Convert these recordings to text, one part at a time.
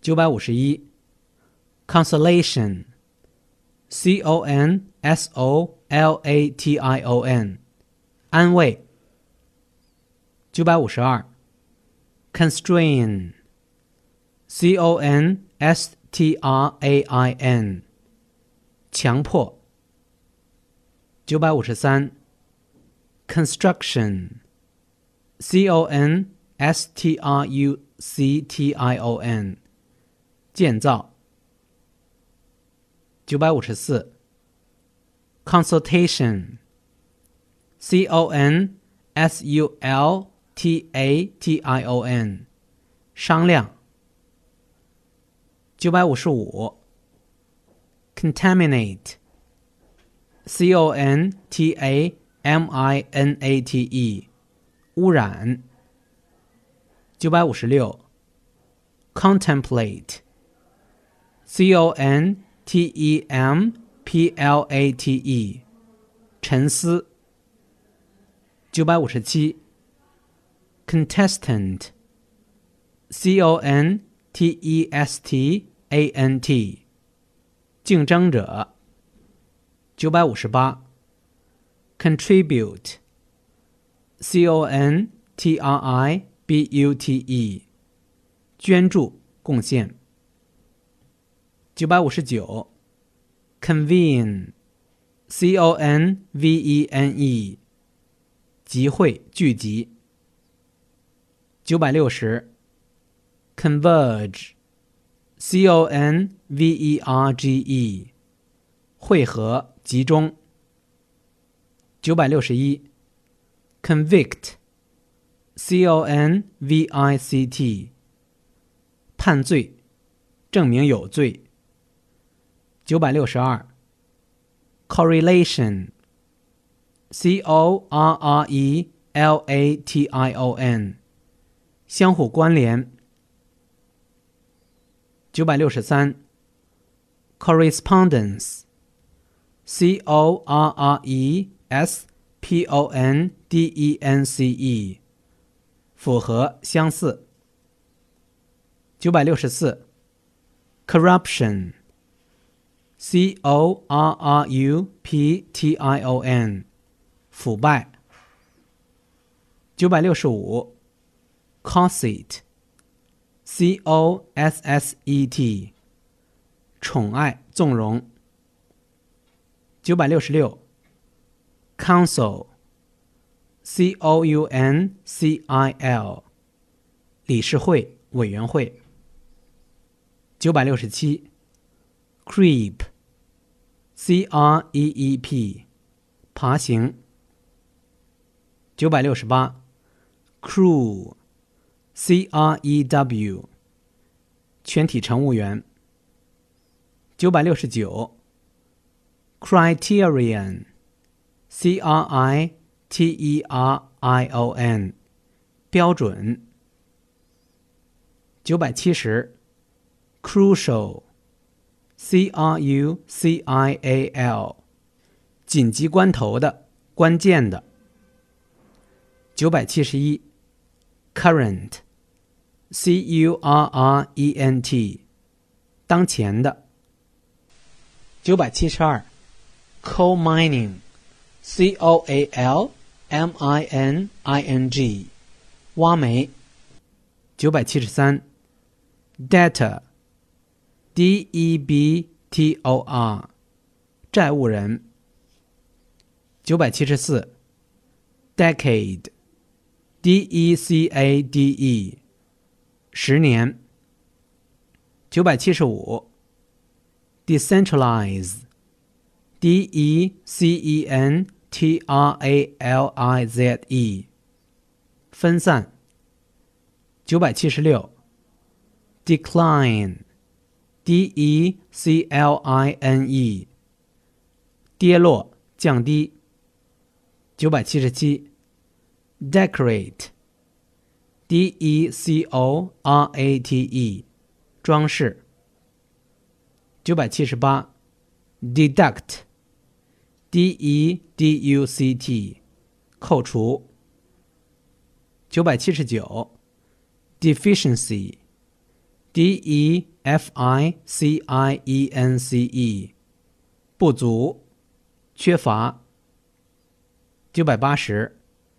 951 Consolation CONSOLATION 安慰。952 Constrain CONSTRAIN 强迫。953 Construction CONSTRUCTION 建造。954 Consultation CONSULTATION 商量。955 Contaminate CONTAMINATE 污染。956 Contemplate CONTEMPLATE 沉思。957 Contestant CONTESTANT 竞争者。958 Contribute CONTRIBUTE 捐助贡献。959 Convene CONVENE 集会聚集。960 Converge CONVERGE 汇合集中。961 Convict CONVICT 判罪证明有罪。962 Correlation CORRELATION 相互关联。963 Correspondence CORRESPONDENCE 符合相似。964 Corruption CORRUPTION 腐败。965 Cosset COSSET 宠爱纵容。966 Council COUNCIL 理事会委员会。967 Creep CREEP 爬行。968 Crew CREW 全体乘务员。969 Criterion CRITERION 标准。970 Crucial CRUCIAL 紧急关头的关键的。971 Current CURRENT 当前的。972 Coal Mining COALMINING 挖煤。973 Debtor DEBTOR 债务人。974 Decade DECADE 10年。975 Decentralize DECENTRALIZE 分散。976 Decline DECLINE 跌落降低。977 Decorate DECORATE 装饰。978 Deduct DEDUCT 扣除。979 Deficiency deficience， 不足，缺乏。980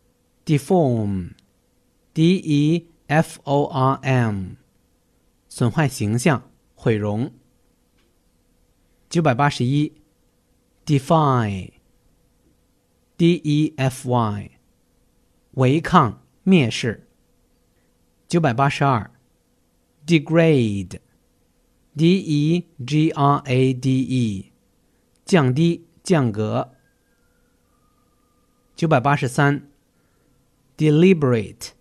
deform， 损坏形象，毁容。981 defy， 违抗，蔑视。982 degrade， 降低，降格。983 deliberate，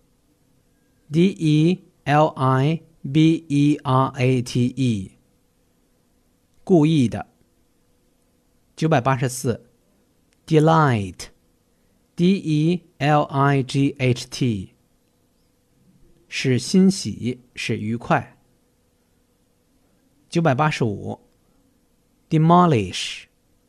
故意的。984 delight， 使欣喜，使愉快。985 demolish，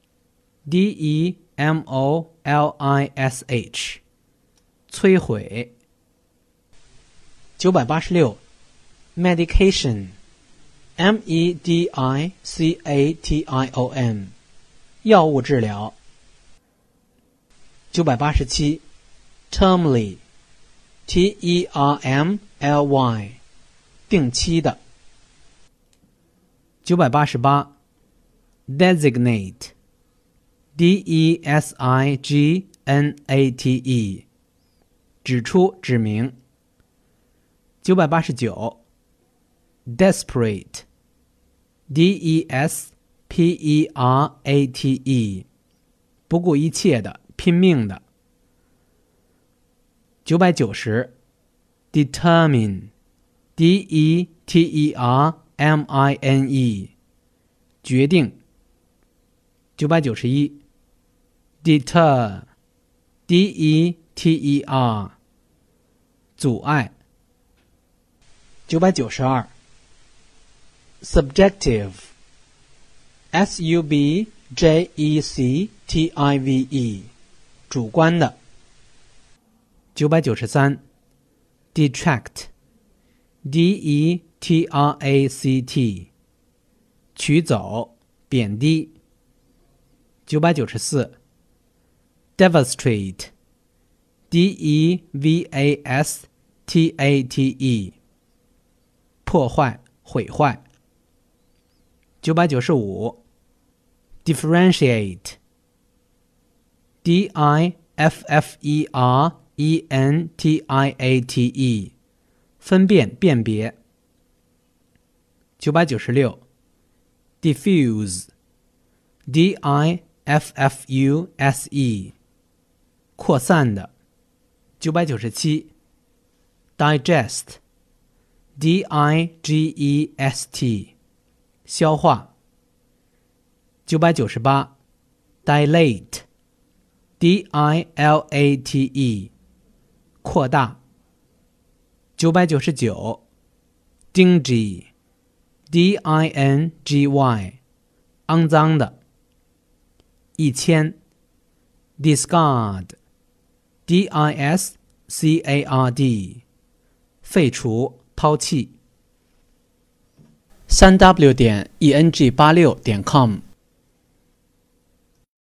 摧毁。986 medication， 药物治疗。987 termly， 定期的。988 designate， 指出，指明。989 desperate， 不顾一切的，拼命的。990 determine， 决定。991 deter， 阻碍。992 subjective， 主观的。993 detract， 取走，贬低。994 devastate， 破坏，毁坏。995 differentiate， 分辨，辨别。996 diffuse， 扩散的。997 digest， 消化。998 dilate， 扩大。999 dingy， 肮脏的。1000 discard， 废除，抛弃。3w.eng86.com